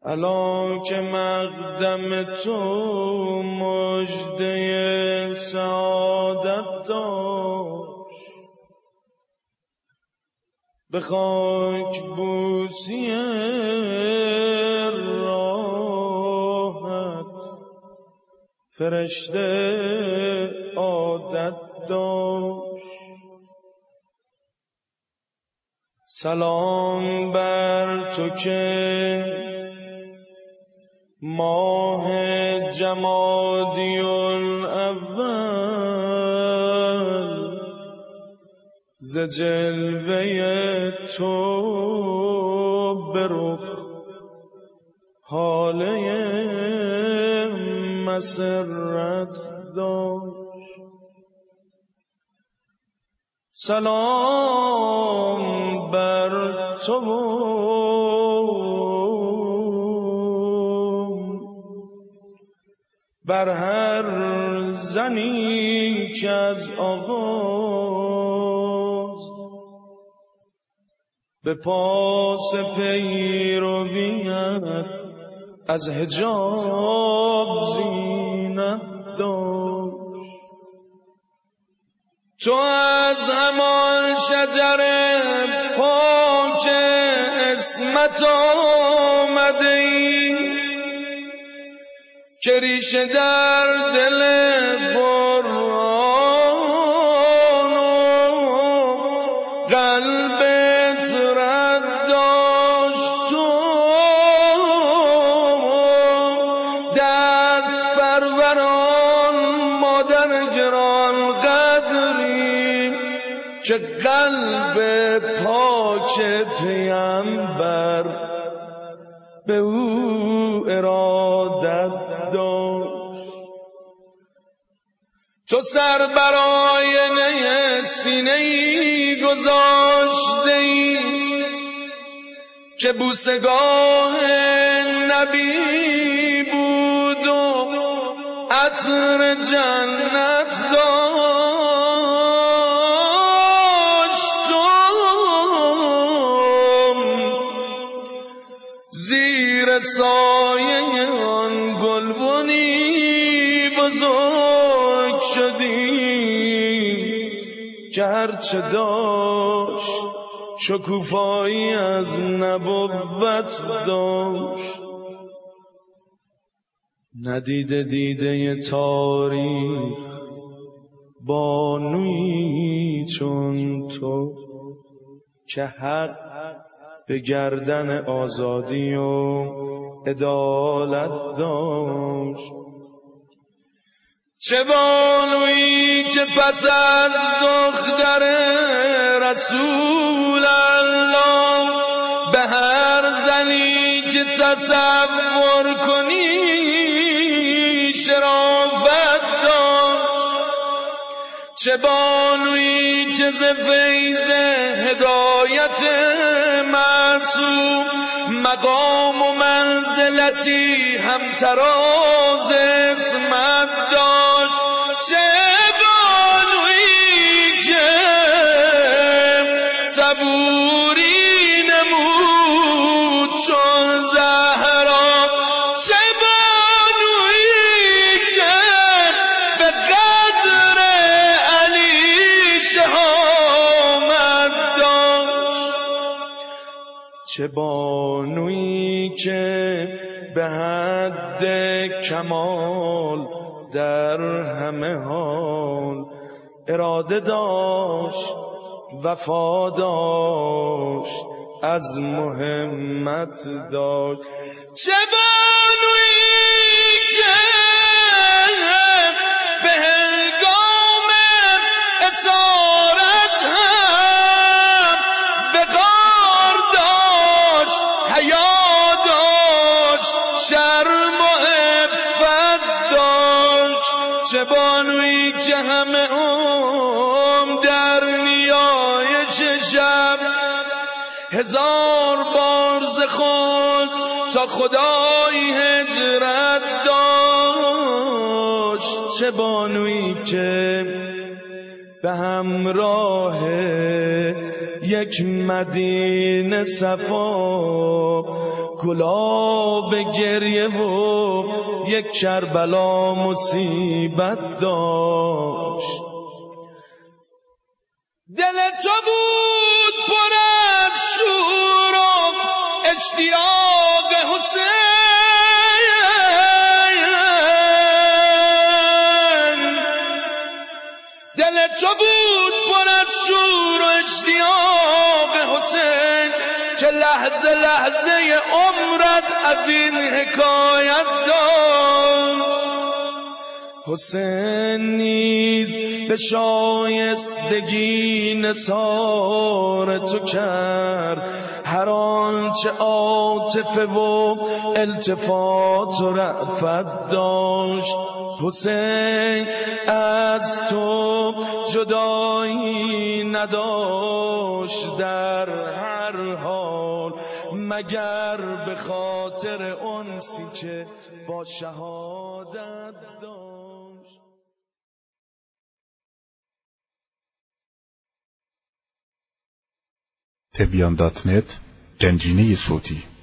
الان که مقدم تو مژده سعادت داشت، به خاک بوسی راحت فرشته عادت داشت. سلام بر تو که ماه جمادی الاول ز جلوه تو به رخ حاله مسرت داشت. سلام بر تو بر هر زنی که از آغاز به پاس پیرویت از حجاب زینت داشت. تو از همان شجر پاک عصمت آمده ای که ریشه در دل بران و قلبت رد داشت. تو دست پروران مادر گران قدری که قلب پاک پیامبر به او ارادت داشت. تو سر بر آینه سینه‌ای گذاشتی که بوسگاه نبی بود و عطر جنت داشت. تو زیر سایه آن گلبنی بزرگ شدی که هرچه داشت شکوفایی از نبوت داشت. ندیده دیده تاریخ بانویی چون تو که حق به گردن آزادی و عدالت داشت. چه بانویی که پس از دختر رسول الله به هر زنی که تصور کنی شرافت داشت. چه بانویی که ز فیض هدایت معصوم مقام و منزلتی همتراز عصمت داشت. چه بانویی که صبوری نمود چون زهرا. چه بانویی که به قدر علی شهامت داشت. چه بانویی که به حد کمال در همه حال اراده داشت، وفا داشت، از مهمت داشت. چه بانویی که به هنگام اسارت هم وقار داشت، حیا داشت، شرم و عفت داشت. چه بانویی که همه در نیایش شب هزار بار ز خود تا خدای هجرت داشت. چه بانویی که به همراه یک مدینه صفا، گلاب گریه و یک کربلا مصیبت داشت. دل تو بود پر از شور و اشتیاق حسین، دل تو بود پر از شور و اشتیاق حسین، که لحظه لحظه عمرت از این حکایت داشت. حسین نیز به شایستگی نثار تو کرد هر آنچه عاطفه و التفات و رأفت داشت. حسین از تو جدایی نداشت در هر حال، مگر به خاطر انسی که با شهادت داشت. تبیان.net گنجینه صوتی